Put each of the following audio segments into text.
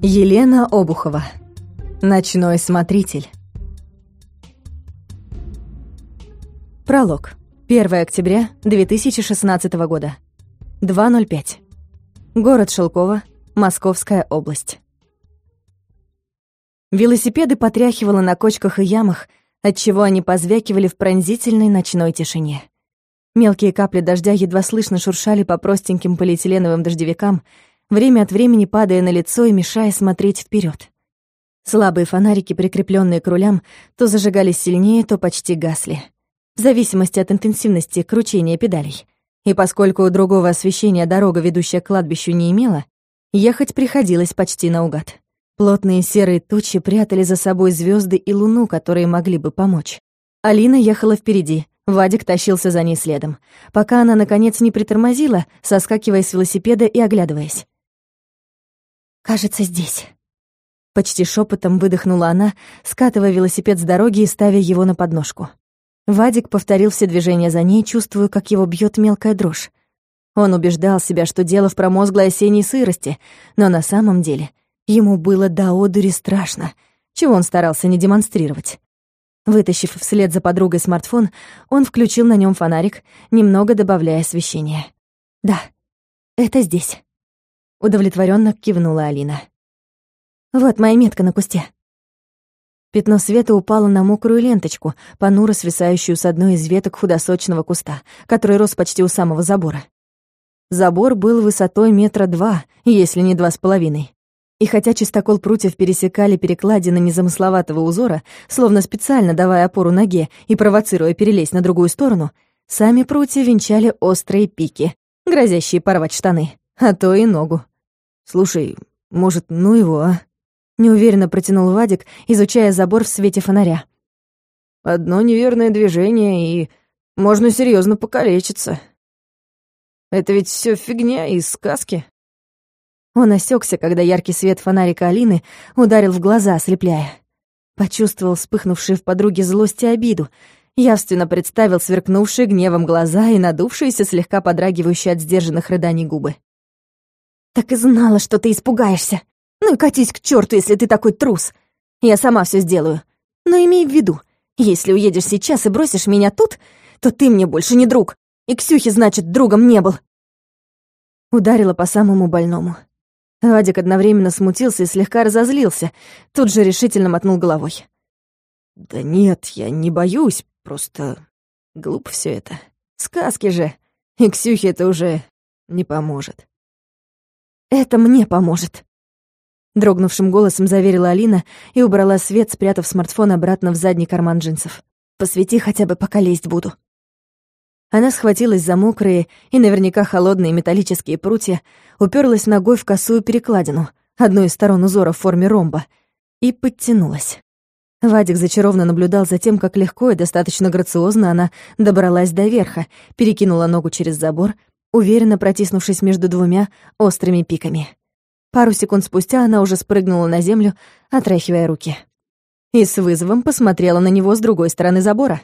Елена Обухова. Ночной смотритель. Пролог. 1 октября 2016 года. 2:05. Город Шелково, Московская область. Велосипеды потряхивало на кочках и ямах, отчего они позвякивали в пронзительной ночной тишине. Мелкие капли дождя едва слышно шуршали по простеньким полиэтиленовым дождевикам, время от времени падая на лицо и мешая смотреть вперед. Слабые фонарики, прикрепленные к рулям, то зажигались сильнее, то почти гасли, в зависимости от интенсивности кручения педалей. И поскольку у другого освещения дорога, ведущая к кладбищу, не имела, ехать приходилось почти наугад. Плотные серые тучи прятали за собой звезды и луну, которые могли бы помочь. Алина ехала впереди, Вадик тащился за ней следом, пока она, наконец, не притормозила, соскакивая с велосипеда и оглядываясь. «Кажется, здесь». Почти шепотом выдохнула она, скатывая велосипед с дороги и ставя его на подножку. Вадик повторил все движения за ней, чувствуя, как его бьет мелкая дрожь. Он убеждал себя, что дело в промозглой осенней сырости, но на самом деле ему было до одури страшно, чего он старался не демонстрировать. Вытащив вслед за подругой смартфон, он включил на нем фонарик, немного добавляя освещения. «Да, это здесь», — удовлетворенно кивнула Алина. «Вот моя метка на кусте». Пятно света упало на мокрую ленточку, понуро свисающую с одной из веток худосочного куста, который рос почти у самого забора. Забор был высотой 2 метра, если не 2,5. И хотя чистокол прутьев пересекали перекладины незамысловатого узора, словно специально давая опору ноге и провоцируя перелезть на другую сторону, сами прутья венчали острые пики, грозящие порвать штаны, а то и ногу. «Слушай, может, ну его, а?» — неуверенно протянул Вадик, изучая забор в свете фонаря. «Одно неверное движение, и можно серьезно покалечиться. Это ведь все фигня из сказки». Он осекся, когда яркий свет фонарика Алины ударил в глаза, ослепляя. Почувствовал вспыхнувшие в подруге злость и обиду, явственно представил сверкнувшие гневом глаза и надувшиеся, слегка подрагивающие от сдержанных рыданий губы. «Так и знала, что ты испугаешься. Ну и катись к черту, если ты такой трус. Я сама все сделаю. Но имей в виду, если уедешь сейчас и бросишь меня тут, то ты мне больше не друг, и Ксюхе, значит, другом не был». Ударила по самому больному. Вадик одновременно смутился и слегка разозлился, тут же решительно мотнул головой. «Да нет, я не боюсь, просто глупо все это. Сказки же, и Ксюхе это уже не поможет». «Это мне поможет», — дрогнувшим голосом заверила Алина и убрала свет, спрятав смартфон обратно в задний карман джинсов. «Посвети хотя бы, пока лезть буду». Она схватилась за мокрые и наверняка холодные металлические прутья, уперлась ногой в косую перекладину, одну из сторон узора в форме ромба, и подтянулась. Вадик зачарованно наблюдал за тем, как легко и достаточно грациозно она добралась до верха, перекинула ногу через забор, уверенно протиснувшись между двумя острыми пиками. Пару секунд спустя она уже спрыгнула на землю, отряхивая руки. И с вызовом посмотрела на него с другой стороны забора.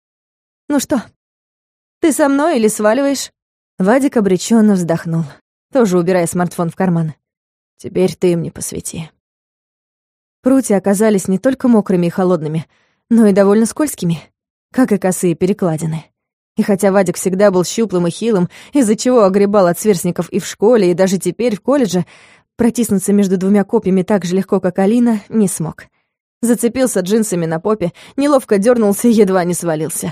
«Ну что, ты со мной или сваливаешь?» Вадик обреченно вздохнул, тоже убирая смартфон в карман. «Теперь ты мне посвети». Прутья оказались не только мокрыми и холодными, но и довольно скользкими, как и косые перекладины. И хотя Вадик всегда был щуплым и хилым, из-за чего огребал от сверстников и в школе, и даже теперь в колледже, протиснуться между двумя копьями так же легко, как Алина, не смог. Зацепился джинсами на попе, неловко дернулся и едва не свалился.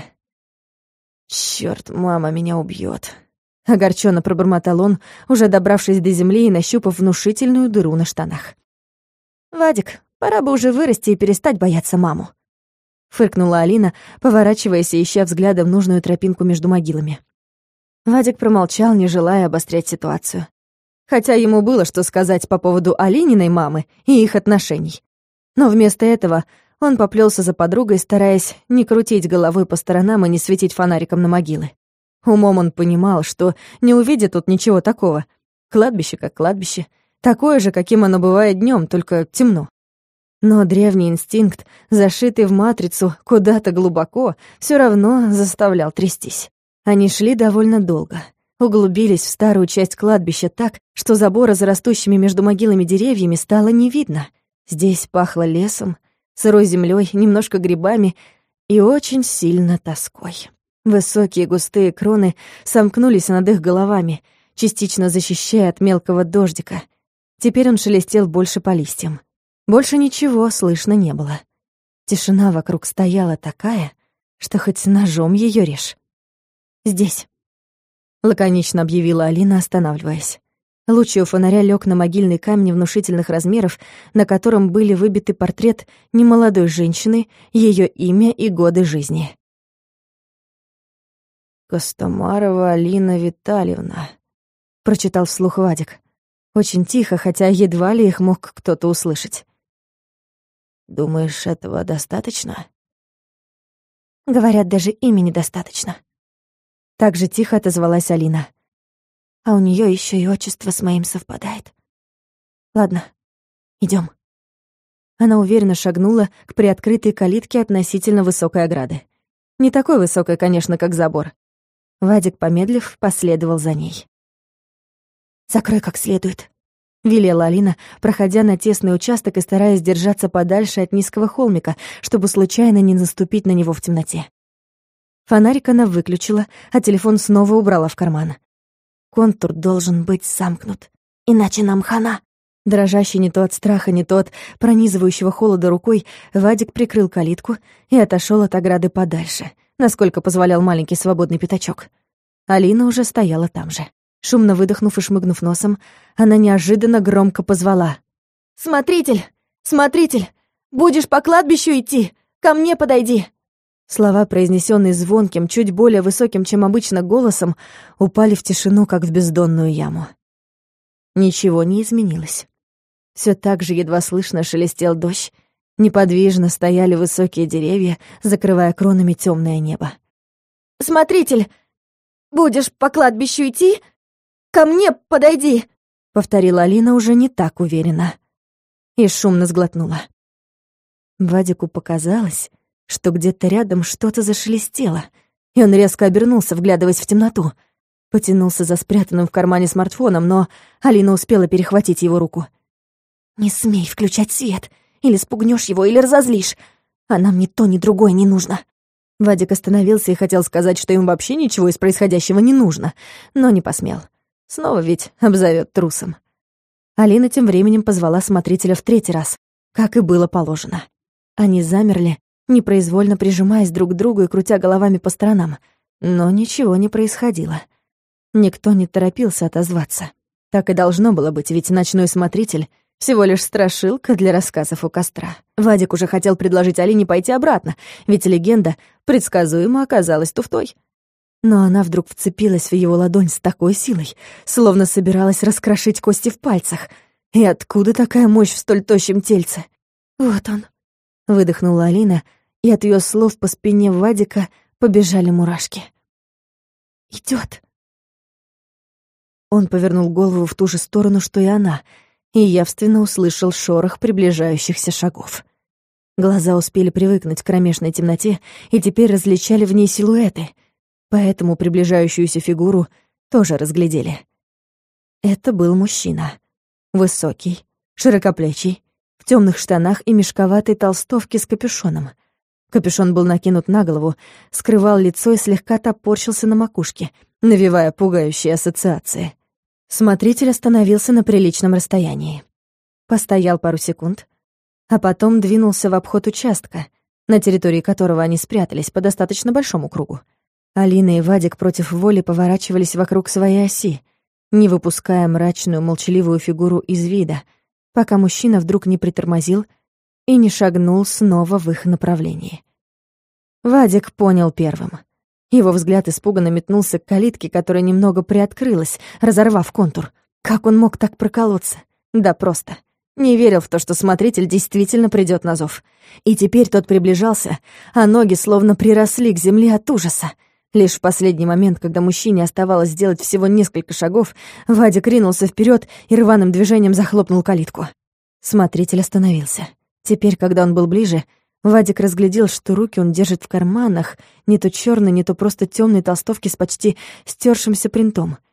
«Чёрт, мама меня убьёт», — огорчённо пробормотал он, уже добравшись до земли и нащупав внушительную дыру на штанах. «Вадик, пора бы уже вырасти и перестать бояться маму», — фыркнула Алина, поворачиваясь и ища взглядом нужную тропинку между могилами. Вадик промолчал, не желая обострять ситуацию. Хотя ему было что сказать по поводу Алининой мамы и их отношений. Но вместо этого он поплёлся за подругой, стараясь не крутить головой по сторонам и не светить фонариком на могилы. Умом он понимал, что не увидит тут ничего такого. Кладбище как кладбище. Такое же, каким оно бывает днём, только темно. Но древний инстинкт, зашитый в матрицу куда-то глубоко, всё равно заставлял трястись. Они шли довольно долго. углубились в старую часть кладбища так, что забора за растущими между могилами деревьями стало не видно. Здесь пахло лесом, сырой землей, немножко грибами и очень сильно тоской. Высокие густые кроны сомкнулись над их головами, частично защищая от мелкого дождика. Теперь он шелестел больше по листьям. Больше ничего слышно не было. Тишина вокруг стояла такая, что хоть ножом ее режь. «Здесь», — лаконично объявила Алина, останавливаясь. Луч её фонаря лёг на могильный камень внушительных размеров, на котором были выбиты портрет немолодой женщины, её имя и годы жизни. «Костомарова Алина Витальевна», — прочитал вслух Вадик. Очень тихо, хотя едва ли их мог кто-то услышать. «Думаешь, этого достаточно?» «Говорят, даже имени достаточно». Так же тихо отозвалась Алина. «А у неё ещё и отчество с моим совпадает. Ладно, идём». Она уверенно шагнула к приоткрытой калитке относительно высокой ограды. Не такой высокой, конечно, как забор. Вадик, помедлив, последовал за ней. «Закрой как следует», — велела Алина, проходя на тесный участок и стараясь держаться подальше от низкого холмика, чтобы случайно не наступить на него в темноте. Фонарик она выключила, а телефон снова убрала в карман. «Контур должен быть замкнут, иначе нам хана». Дрожащий не то от страха, не то от пронизывающего холода рукой, Вадик прикрыл калитку и отошёл от ограды подальше, насколько позволял маленький свободный пятачок. Алина уже стояла там же. Шумно выдохнув и шмыгнув носом, она неожиданно громко позвала. «Смотритель! Смотритель! Будешь по кладбищу идти? Ко мне подойди!» Слова, произнесённые звонким, чуть более высоким, чем обычно, голосом, упали в тишину, как в бездонную яму. Ничего не изменилось. Всё так же едва слышно шелестел дождь, неподвижно стояли высокие деревья, закрывая кронами тёмное небо. «Смотритель! Будешь по кладбищу идти? Ко мне подойди!» — повторила Алина уже не так уверенно. И шумно сглотнула. Вадику показалось, что где-то рядом что-то зашелестело, и он резко обернулся, вглядываясь в темноту. Потянулся за спрятанным в кармане смартфоном, но Алина успела перехватить его руку. «Не смей включать свет, или спугнешь его, или разозлишь. А нам ни то, ни другое не нужно». Вадик остановился и хотел сказать, что им вообще ничего из происходящего не нужно, но не посмел. Снова ведь обзовёт трусом. Алина тем временем позвала смотрителя в третий раз, как и было положено. Они замерли, непроизвольно прижимаясь друг к другу и крутя головами по сторонам, но ничего не происходило. Никто не торопился отозваться. Так и должно было быть, ведь ночной смотритель — всего лишь страшилка для рассказов у костра. Вадик уже хотел предложить Алине пойти обратно, ведь легенда предсказуемо оказалась туфтой. Но она вдруг вцепилась в его ладонь с такой силой, словно собиралась раскрошить кости в пальцах. И откуда такая мощь в столь тощем тельце? «Вот он», — выдохнула Алина, и от её слов по спине Вадика побежали мурашки. «Идёт». Он повернул голову в ту же сторону, что и она, и явственно услышал шорох приближающихся шагов. Глаза успели привыкнуть к кромешной темноте и теперь различали в ней силуэты, поэтому приближающуюся фигуру тоже разглядели. Это был мужчина. Высокий, широкоплечий, в тёмных штанах и мешковатой толстовке с капюшоном. Капюшон был накинут на голову, скрывал лицо и слегка топорщился на макушке, навевая пугающие ассоциации. Смотритель остановился на приличном расстоянии. Постоял пару секунд, а потом двинулся в обход участка, на территории которого они спрятались по достаточно большому кругу. Алина и Вадик против воли поворачивались вокруг своей оси, не выпуская мрачную, молчаливую фигуру из вида, пока мужчина вдруг не притормозил и не шагнул снова в их направлении. Вадик понял первым. Его взгляд испуганно метнулся к калитке, которая немного приоткрылась, разорвав контур. Как он мог так проколоться? Да просто. Не верил в то, что смотритель действительно придёт на зов. И теперь тот приближался, а ноги словно приросли к земле от ужаса. Лишь в последний момент, когда мужчине оставалось сделать всего несколько шагов, Вадик ринулся вперёд и рваным движением захлопнул калитку. Смотритель остановился. Теперь, когда он был ближе, Вадик разглядел, что руки он держит в карманах, не то чёрной, не то просто тёмной толстовки с почти стёршимся принтом.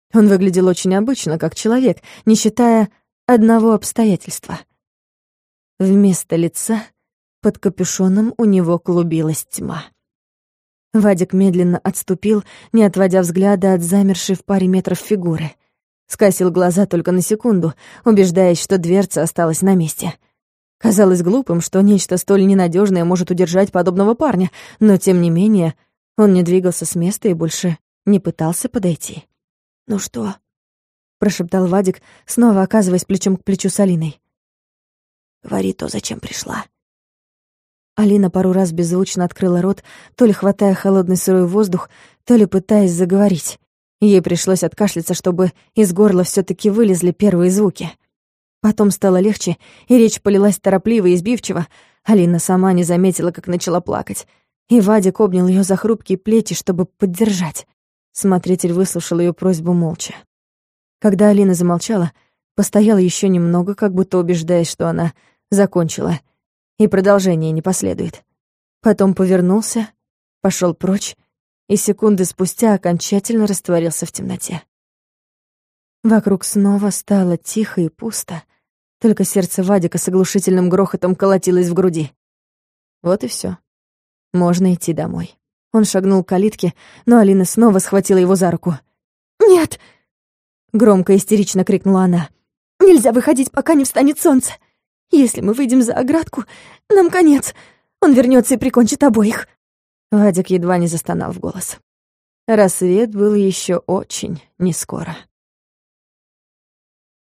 Он выглядел очень обычно, как человек, не считая одного обстоятельства. Вместо лица под капюшоном у него клубилась тьма. Вадик медленно отступил, не отводя взгляда от замершей в паре метров фигуры. Скосил глаза только на секунду, убеждаясь, что дверца осталась на месте. Казалось глупым, что нечто столь ненадежное может удержать подобного парня, но, тем не менее, он не двигался с места и больше не пытался подойти. «Ну что?» — прошептал Вадик, снова оказываясь плечом к плечу с Алиной. «Говори то, зачем пришла». Алина пару раз беззвучно открыла рот, то ли хватая холодный сырой воздух, то ли пытаясь заговорить. Ей пришлось откашляться, чтобы из горла всё-таки вылезли первые звуки. Потом стало легче, и речь полилась торопливо и избивчиво. Алина сама не заметила, как начала плакать. И Вадик обнял её за хрупкие плечи, чтобы поддержать. Смотритель выслушал её просьбу молча. Когда Алина замолчала, постоял ещё немного, как будто убеждаясь, что она закончила, и продолжение не последует. Потом повернулся, пошёл прочь, и секунды спустя окончательно растворился в темноте. Вокруг снова стало тихо и пусто, только сердце Вадика с оглушительным грохотом колотилось в груди. Вот и всё. Можно идти домой. Он шагнул к калитке, но Алина снова схватила его за руку. «Нет!» — громко истерично крикнула она. «Нельзя выходить, пока не встанет солнце. Если мы выйдем за оградку, нам конец. Он вернётся и прикончит обоих». Вадик едва не застонал в голос. Рассвет был ещё очень нескоро.